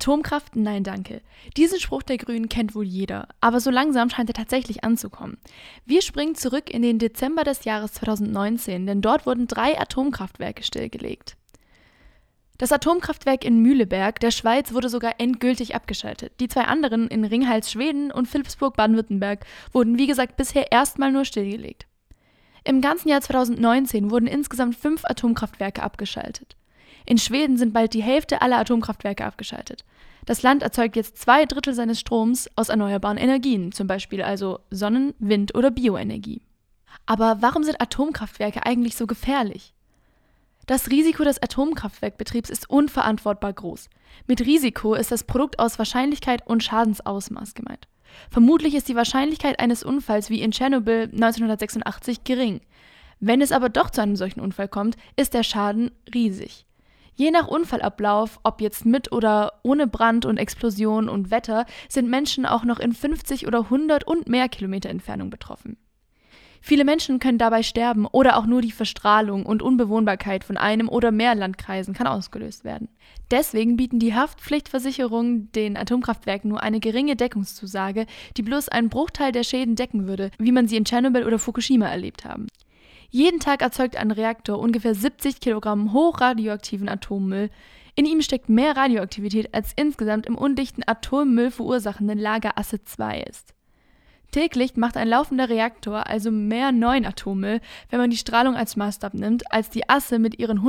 Atomkraft? Nein, danke. Diesen Spruch der Grünen kennt wohl jeder, aber so langsam scheint er tatsächlich anzukommen. Wir springen zurück in den Dezember des Jahres 2019, denn dort wurden 3 Atomkraftwerke stillgelegt. Das Atomkraftwerk in Mühleberg, der Schweiz, wurde sogar endgültig abgeschaltet. Die 2 anderen in Ringhals, Schweden und Philippsburg, Baden-Württemberg, wurden wie gesagt bisher erstmal nur stillgelegt. Im ganzen Jahr 2019 wurden insgesamt 5 Atomkraftwerke abgeschaltet. In Schweden sind bald die Hälfte aller Atomkraftwerke abgeschaltet. Das Land erzeugt jetzt 2/3 seines Stroms aus erneuerbaren Energien, zum Beispiel also Sonnen-, Wind- oder Bioenergie. Aber warum sind Atomkraftwerke eigentlich so gefährlich? Das Risiko des Atomkraftwerkbetriebs ist unverantwortbar groß. Mit Risiko ist das Produkt aus Wahrscheinlichkeit und Schadensausmaß gemeint. Vermutlich ist die Wahrscheinlichkeit eines Unfalls wie in Tschernobyl 1986 gering. Wenn es aber doch zu einem solchen Unfall kommt, ist der Schaden riesig. Je nach Unfallablauf, ob jetzt mit oder ohne Brand und Explosion und Wetter, sind Menschen auch noch in 50 oder 100 und mehr Kilometer Entfernung betroffen. Viele Menschen können dabei sterben oder auch nur die Verstrahlung und Unbewohnbarkeit von einem oder mehr Landkreisen kann ausgelöst werden. Deswegen bieten die Haftpflichtversicherungen den Atomkraftwerken nur eine geringe Deckungszusage, die bloß einen Bruchteil der Schäden decken würde, wie man sie in Tschernobyl oder Fukushima erlebt haben. Jeden Tag erzeugt ein Reaktor ungefähr 70 Kilogramm hochradioaktiven Atommüll. In ihm steckt mehr Radioaktivität, als insgesamt im undichten Atommüll verursachenden Lager Asse II ist. Täglich macht ein laufender Reaktor also mehr neuen Atommüll, wenn man die Strahlung als Maßstab nimmt, als die Asse mit ihren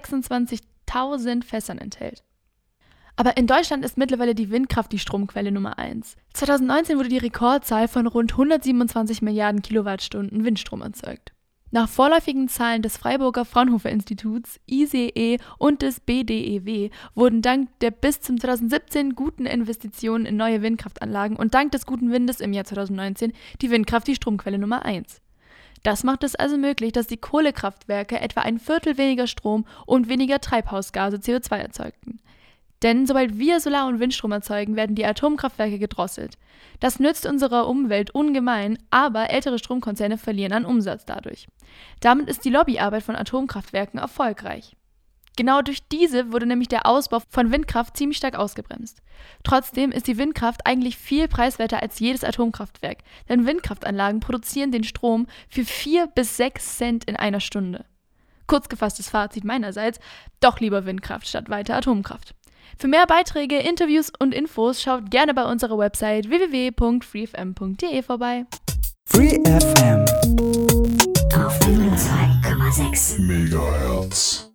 126.000 Fässern enthält. Aber in Deutschland ist mittlerweile die Windkraft die Stromquelle Nummer 1. 2019 wurde die Rekordzahl von rund 127 Milliarden Kilowattstunden Windstrom erzeugt. Nach vorläufigen Zahlen des Freiburger Fraunhofer-Instituts, ICE und des BDEW wurden dank der bis zum 2017 guten Investitionen in neue Windkraftanlagen und dank des guten Windes im Jahr 2019 die Windkraft die Stromquelle Nummer 1. Das macht es also möglich, dass die Kohlekraftwerke etwa ein Viertel weniger Strom und weniger Treibhausgase CO2 erzeugten. Denn sobald wir Solar- und Windstrom erzeugen, werden die Atomkraftwerke gedrosselt. Das nützt unserer Umwelt ungemein, aber ältere Stromkonzerne verlieren an Umsatz dadurch. Damit ist die Lobbyarbeit von Atomkraftwerken erfolgreich. Genau durch diese wurde nämlich der Ausbau von Windkraft ziemlich stark ausgebremst. Trotzdem ist die Windkraft eigentlich viel preiswerter als jedes Atomkraftwerk, denn Windkraftanlagen produzieren den Strom für 4 bis 6 Cent in einer Stunde. Kurz gefasstes Fazit meinerseits, doch lieber Windkraft statt weiter Atomkraft. Für mehr Beiträge, Interviews und Infos schaut gerne bei unserer Website www.freefm.de vorbei. Free FM auf 102,6 MHz.